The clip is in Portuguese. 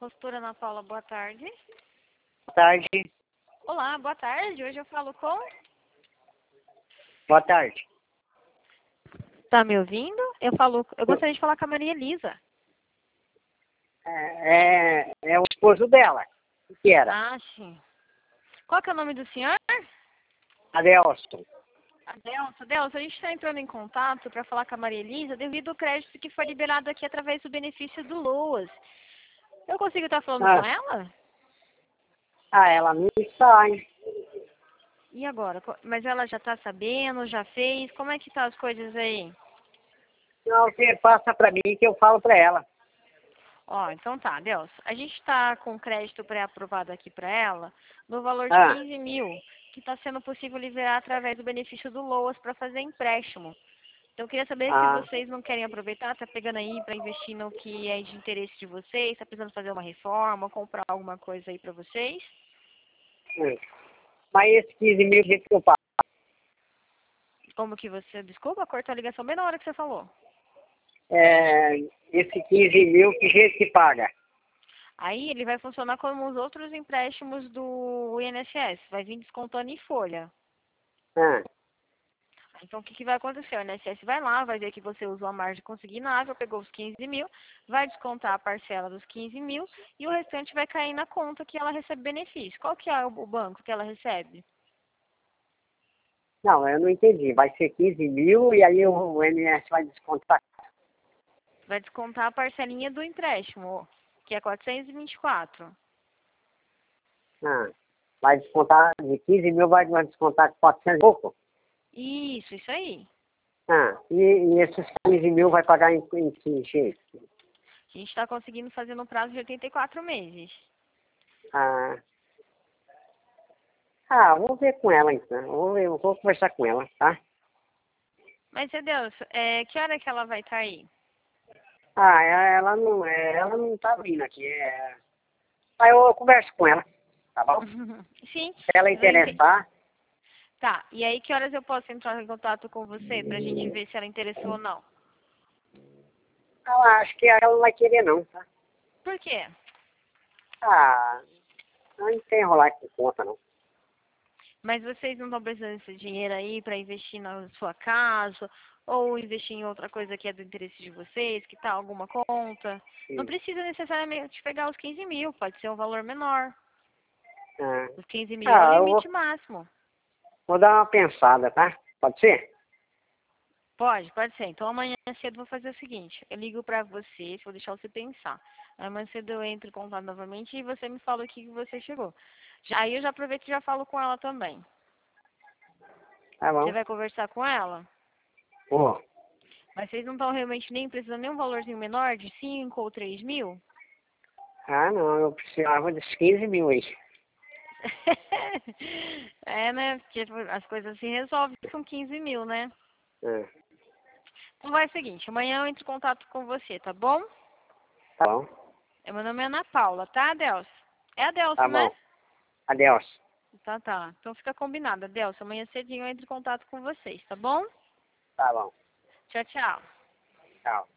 Consultora Ana Paula, boa tarde. Boa tarde. Olá, boa tarde. Hoje eu falo com... Boa tarde. Tá me ouvindo? Eu gostaria de falar com a Maria Elisa. É o esposo dela. O que era? Ah, sim. Qual que é o nome do senhor? Adelson. Adelson, a gente está entrando em contato para falar com a Maria Elisa devido ao crédito que foi liberado aqui através do benefício do LOAS. Eu consigo estar falando com ela? Ela não está, hein? E agora? Mas ela já está sabendo, já fez? Como é que tá as coisas aí? Não, você passa para mim que eu falo para ela. Ó, então tá, Deus. A gente está com crédito pré-aprovado aqui para ela no valor de 15 mil, que está sendo possível liberar através do benefício do LOAS para fazer empréstimo. Então eu queria saber se vocês não querem aproveitar, tá pegando aí para investir no que é de interesse de vocês, tá precisando fazer uma reforma, comprar alguma coisa aí para vocês. Mas esse 15 mil que eu pago? Como que você... Desculpa, cortou a ligação bem na hora que você falou. Esse 15 mil, que jeito que paga? Aí ele vai funcionar como os outros empréstimos do INSS, vai vir descontando em folha. Então, o que vai acontecer? O INSS vai lá, vai ver que você usou a margem consignável, pegou os 15 mil, vai descontar a parcela dos 15 mil e o restante vai cair na conta que ela recebe benefício. Qual que é o banco que ela recebe? Não, eu não entendi. Vai ser 15 mil e aí o INSS vai descontar. Vai descontar a parcelinha do empréstimo, que é 424. Vai descontar de 15 mil, vai descontar 400 e pouco? Isso aí. E esses 15 mil vai pagar em que jeito? A gente está conseguindo fazer no prazo de 84 meses. Vou ver com ela então. Eu vou conversar com ela, tá? Mas, meu Deus, que hora que ela vai estar aí? Ela não tá vindo aqui. Aí eu converso com ela, tá bom? Sim. Se ela interessar. Tá, e aí que horas eu posso entrar em contato com você pra gente ver se ela interessou ou não? Eu acho que ela não vai querer não, tá? Por quê? Não tem enrolar com conta, não. Mas vocês não estão precisando desse dinheiro aí pra investir na sua casa ou investir em outra coisa que é do interesse de vocês, que tá alguma conta? Sim. Não precisa necessariamente pegar os 15 mil, pode ser um valor menor. Os 15 mil é o limite máximo. Vou dar uma pensada, tá? Pode ser? Pode ser. Então amanhã cedo eu vou fazer o seguinte, eu ligo pra você, vou deixar você pensar. Amanhã cedo eu entro em contato novamente e você me fala o que você chegou. Aí eu já aproveito e já falo com ela também. Tá bom. Você vai conversar com ela? Vou. Mas vocês não estão realmente nem precisando nem um valorzinho menor de 5 ou 3 mil? Não, eu precisava dos 15 mil aí. Né? Porque as coisas se resolvem com 15 mil, né? Então vai o seguinte, amanhã eu entro em contato com você, tá bom? Tá bom. Meu nome é Ana Paula, tá, Adelson? É Adelson, Tá né? bom. Adeus. Tá. Então fica combinado, Adelson. Amanhã cedinho eu entro em contato com vocês, tá bom? Tá bom. Tchau, tchau. Tchau.